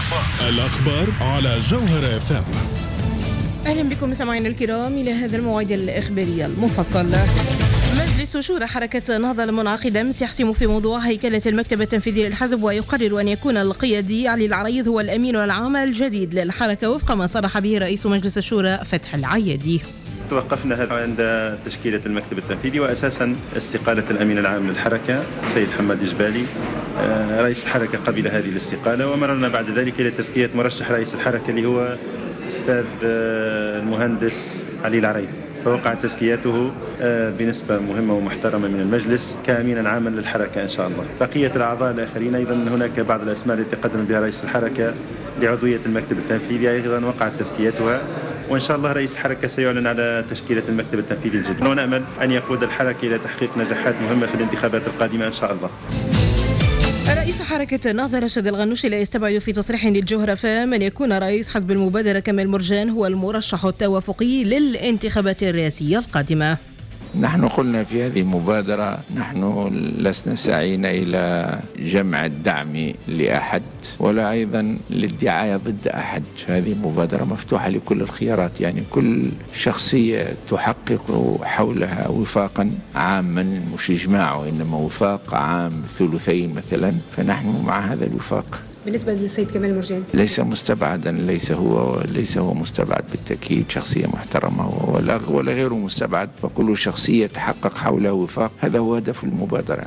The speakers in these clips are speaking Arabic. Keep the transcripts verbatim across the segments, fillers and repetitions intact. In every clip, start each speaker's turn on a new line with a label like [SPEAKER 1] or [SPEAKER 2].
[SPEAKER 1] الأخبار على جوهر اف ام.
[SPEAKER 2] أهلا بكم مستمعينا الكرام إلى هذا الموعد الإخباري المفصل. مجلس شورى حركة النهضة المنعقد أمس يحسم في موضوع هيكلة المكتب التنفيذي للحزب، ويقرر أن يكون القيادي علي العريض هو الأمين العام الجديد للحركة وفق ما صرح به رئيس مجلس الشورى فتح العيادي.
[SPEAKER 3] توقفنا عند تشكيلة المكتب التنفيذي وأساسا استقالة الأمين العام للحركة السيد حماد جبالي. رئيس الحركة قبل هذه الاستقالة، ومررنا بعد ذلك إلى تزكية مرشح رئيس الحركة اللي هو أستاذ المهندس علي العريض، فوقعت تزكيته بنسبة مهمة ومحترمة من المجلس كأمينا عاما للحركة إن شاء الله. بقية الأعضاء الآخرين أيضا هناك بعض الأسماء التي قدم بها رئيس الحركة لعضوية المكتب التنفيذي أيضا وقعت تزكيتها، وإن شاء الله رئيس الحركة سيعلن على تشكيلة المكتب التنفيذي الجديد، ونأمل أن يقود الحركة إلى تحقيق نجاحات مهمة في الانتخابات القادمة إن شاء الله.
[SPEAKER 2] رئيس حركة النهضة رشد الغنوشي لا يستبعد في تصريح للجوهرة فام أن يكون رئيس حزب المبادرة كمال مرجان هو المرشح التوافقي للانتخابات الرئاسية القادمة.
[SPEAKER 4] نحن قلنا في هذه المبادرة نحن لسنا سعينا إلى جمع الدعم لأحد ولا أيضا للدعاية ضد أحد. هذه مبادرة مفتوحة لكل الخيارات، يعني كل شخصية تحقق حولها وفاقا عاما مش إجماع وإنما وفاق عام ثلثين مثلا، فنحن مع هذا الوفاق.
[SPEAKER 5] بالنسبة للسيد كمال مرجان
[SPEAKER 4] ليس مستبعدا، ليس هو ليس هو مستبعد بالتأكيد، شخصية محترمة ولا ولا غيره مستبعد، فكل شخصية تحقق حولها وفاق هذا هو هدف المبادرة.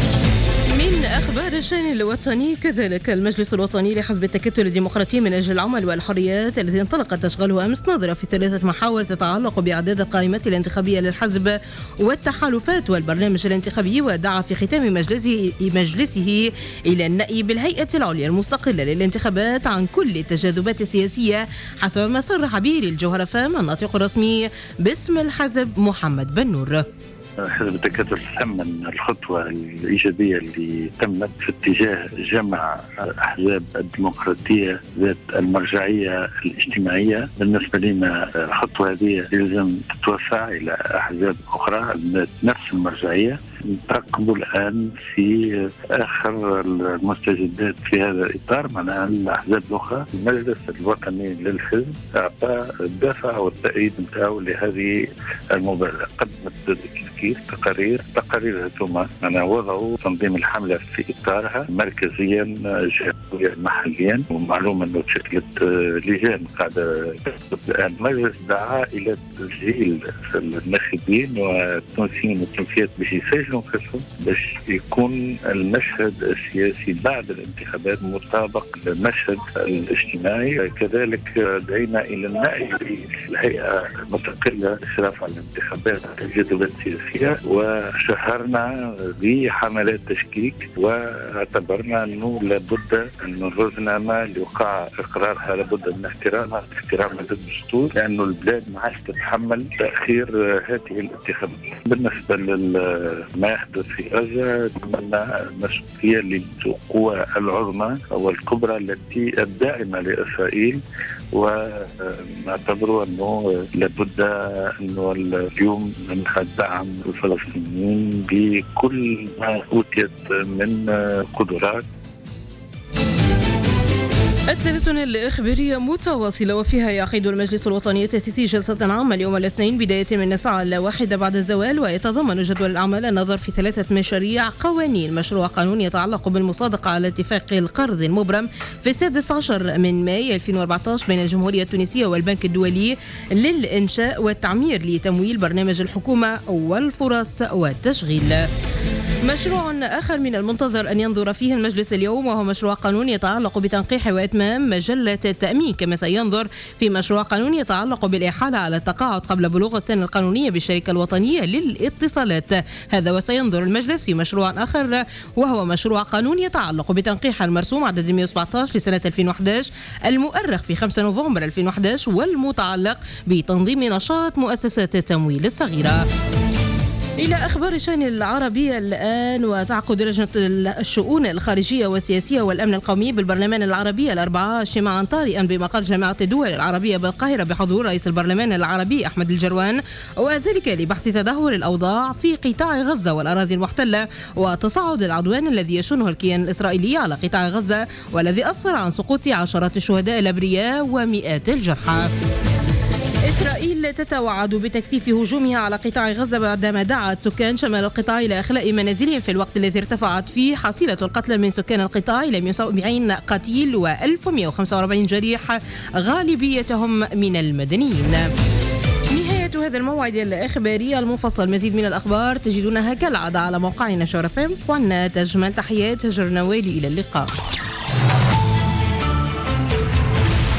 [SPEAKER 2] من أخبار الشأن الوطني كذلك المجلس الوطني لحزب التكتل الديمقراطي من أجل العمل والحريات الذي انطلقت تشغله أمس نظرة في ثلاثة محاور تتعلق بإعداد القائمة الانتخابية للحزب والتحالفات والبرنامج الانتخابي، ودعا في ختام مجلسه, مجلسه إلى النأي بالهيئة العليا المستقلة للانتخابات عن كل التجاذبات السياسية حسب ما صرح به للجوهرة فام الناطق الرسمي باسم الحزب محمد بن نور.
[SPEAKER 6] حزب التكتل ثمن الخطوة الإيجابية اللي تمت في اتجاه جمع أحزاب الديمقراطية ذات المرجعية الاجتماعية. بالنسبة لنا الخطوة هذه يلزم تتوسع إلى أحزاب أخرى ذات نفس المرجعية. نترقب الآن في آخر المستجدات في هذا الإطار مع الأحزاب الأخرى. المجلس الوطني للحزب أعطى الدافع والتأييد نتاعو لهذه المبادرة، قدمت كيف تقارير تقارير هذوما أنا وضعوا تنظيم الحملة في إطارها مركزيا جهويا محليا، ومعلوم أنه تشكلت لجان قاعدة. الآن المجلس دعا إلى تسجيل الناخبين والتونسيين والتونسيات باش يسجلوا انفسهم باش يكون المشهد السياسي بعد الانتخابات مطابق للمشهد الاجتماعي. كذلك دعينا إلى النأي بالهيئة المستقلة للإشراف على الانتخابات والتجاذبات السياسية، وشهرنا بحملات تشكيك واعتبرنا أنه لابد أن الرزنامة اللي وقع إقرارها لابد من احترامها احترامها للدستور، لأنه البلاد ما عادش تتحمل تأخير هذه الانتخابات. بالنسبة لما يحدث في غزة نتمنى المسؤولية للقوى العظمى والكبرى التي الداعمة لإسرائيل، ونعتبر أنه لابد أنه اليوم ندعم الفلسطينيين بكل ما أوتيت من قدرات.
[SPEAKER 2] الثلاثون الإخبارية متواصلة وفيها يعقد المجلس الوطني التأسيسي جلسة عامة اليوم الاثنين بداية من الساعة الواحدة بعد الزوال، ويتضمن جدول الأعمال النظر في ثلاثة مشاريع قوانين. مشروع قانون يتعلق بالمصادقة على اتفاق القرض المبرم في السادس عشر من ماي ألفين وأربعة عشر بين الجمهورية التونسية والبنك الدولي للإنشاء والتعمير لتمويل برنامج الحكومة والفرص والتشغيل. مشروع آخر من المنتظر أن ينظر فيه المجلس اليوم وهو مشروع قانون يتعلق بتنقيح وإتمام مجلة التأمين، كما سينظر في مشروع قانون يتعلق بالإحالة على التقاعد قبل بلوغ السن القانونية بالشركة الوطنية للاتصالات. هذا وسينظر المجلس في مشروع آخر وهو مشروع قانون يتعلق بتنقيح المرسوم عدد مئة وسبعة عشر لسنة ألفين وأحد عشر المؤرخ في خمسة نوفمبر ألفين وأحد عشر والمتعلق بتنظيم نشاط مؤسسات التمويل الصغيرة. إلى أخبار الشأن العربية الآن. وتعقد لجنة الشؤون الخارجية والسياسية والأمن القومي بالبرلمان العربي الأربعاء اجتماعا طارئا بمقر جامعة الدول العربية بالقاهرة بحضور رئيس البرلمان العربي أحمد الجروان، وذلك لبحث تدهور الأوضاع في قطاع غزة والأراضي المحتلة وتصاعد العدوان الذي يشنه الكيان الإسرائيلي على قطاع غزة والذي أسفر عن سقوط عشرات الشهداء الأبرياء ومئات الجرحى. إسرائيل تتوعد بتكثيف هجومها على قطاع غزة بعدما دعت سكان شمال القطاع إلى إخلاء منازلهم في الوقت الذي ارتفعت فيه حصيلة القتلى من سكان القطاع إلى مئة وسبعين قتيل وألف ومئة وخمسة وأربعين جريح غالبيتهم من المدنيين. نهاية هذا الموعد الإخباري المفصل. مزيد من الأخبار تجدونها كالعادة على موقعنا شرف. وعنا تجمل تحيات هجر نوالي. إلى اللقاء.